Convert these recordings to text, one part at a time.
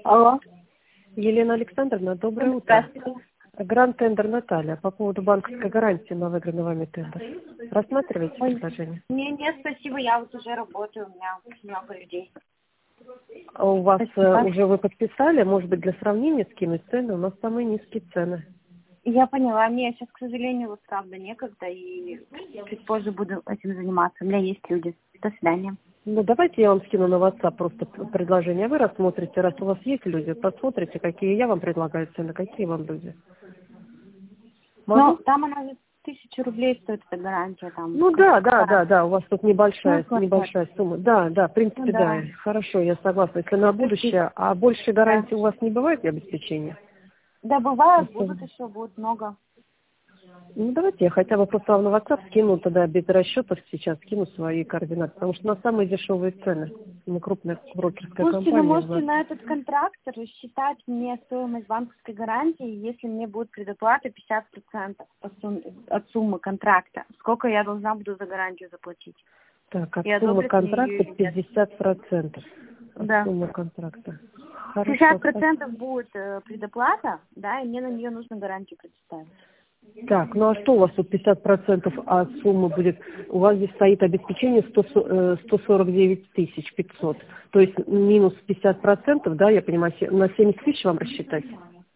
Алло. Елена Александровна, доброе утро. Здравствуйте. Гранд Тендер Наталья по поводу банковской гарантии на выигранный вами тендер. Рассматриваете Ой, предложение? нет, спасибо, я вот уже работаю, у меня много людей. А у вас Спасибо. уже вы подписали, может быть, для сравнения скинуть цены? У нас самые низкие цены. Я поняла, мне сейчас, к сожалению, вот правда некогда, и чуть позже буду этим заниматься. У меня есть люди. До свидания. Ну, давайте я вам скину на WhatsApp просто предложение. Вы рассмотрите, раз у вас есть люди, посмотрите, какие я вам предлагаю цены, какие вам люди. Ну, Могу? там она же 1000 рублей стоит, эта гарантия там. Ну да, у вас тут небольшая Ну, сумма. Да, в принципе, ну да. да. Хорошо, я согласна. Если на будущее, а больше Да. гарантий у вас не бывает и обеспечения? Да, бывает, Просто- будут еще, будет много. Ну, давайте я хотя бы просто вам на WhatsApp скину тогда без расчетов сейчас, скину свои координаты, потому что на самые дешевые цены. Мы крупная брокерская Слушайте, ну компания. можете на этот контракт рассчитать мне стоимость банковской гарантии, если мне будет предоплата 50% от суммы контракта. Сколько я должна буду за гарантию заплатить? Так, от И суммы одобрят мне ее контракта или нет? 50%. От Да. суммы контракта. Хорошо. 50% будет предоплата, да, и мне на нее нужно гарантию предоставить. Так, ну а что у вас тут 50% от суммы будет? У вас здесь стоит обеспечение 149 500. То есть минус 50%, да, я понимаю, на 70 тысяч вам рассчитать?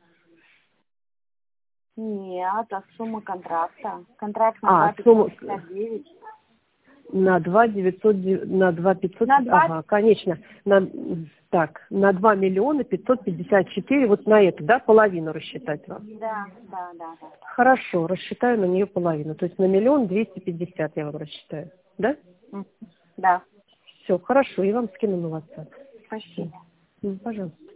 Нет, от суммы контракта. Контракт на Сумма 2 559. на 2 900, на 2 500, На 2, ага, конечно. На 2 миллиона 554, вот на это, да, половину рассчитать вам? да. Хорошо, рассчитаю на нее половину. То есть на 1 250 000 я вам рассчитаю, да? Да, Все, хорошо, и вам скину на WhatsApp. спасибо. Пожалуйста.